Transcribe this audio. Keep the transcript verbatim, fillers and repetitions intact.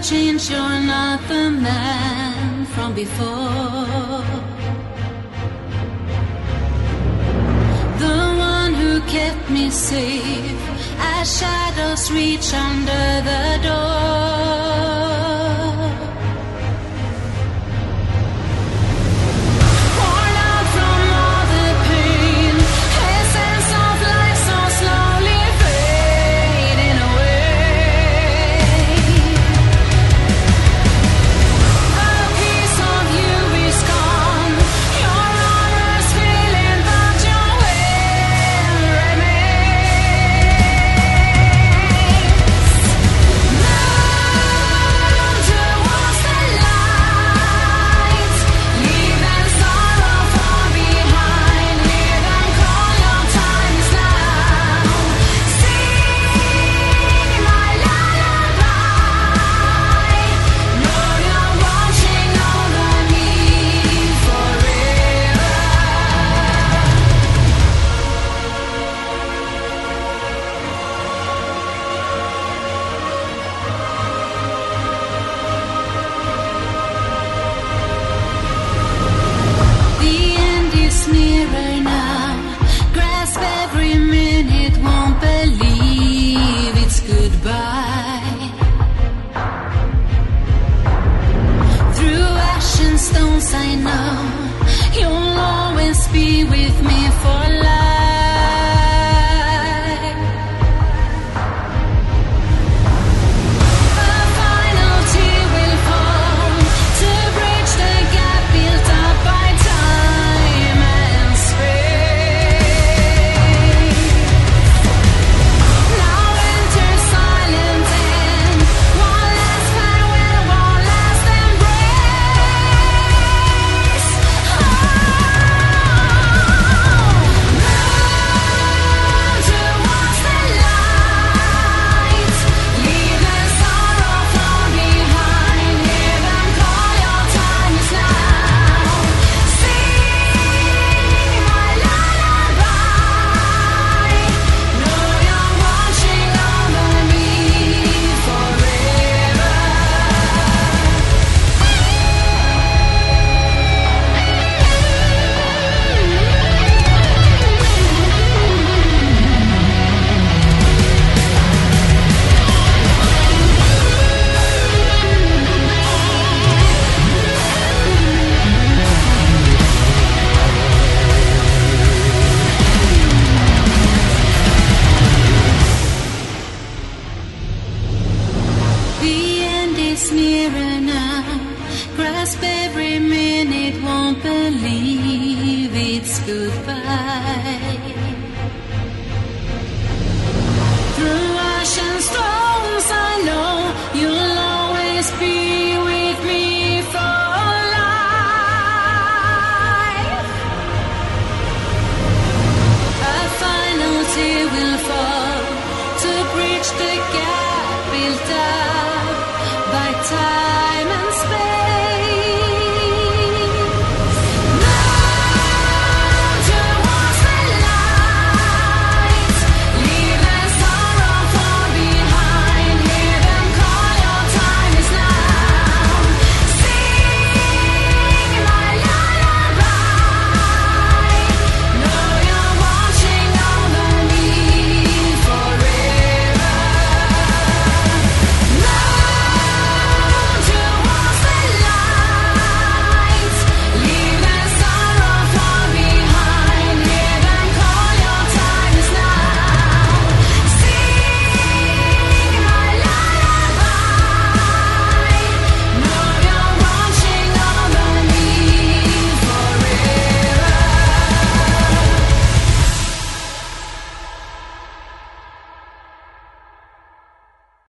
changed, you're not the man from before. The one who kept me safe as shadows reach under the door. Worn out from all the pain, essence of life so slowly fading away. A piece of you is gone, your honor's feeling, but your will remains. Now towards the light, leaving sorrow far behind. Live and call, your time is now. Sing my lullaby. Know you're watching over me forever. The end is nearer now. Grasp every minute, won't believe it's goodbye. Through ash and stones, I know you'll always be with me for life. A final tear will fall to bridge the gap built up by time and space. Now enter silent end, one last farewell, one last embrace. Oh, move towards the light, leaving sorrow far behind. Live and call, your time is now. Sing my lullaby. Know you're watching over me forever. The end is nearer now. Grasp every minute, won't believe it's goodbye.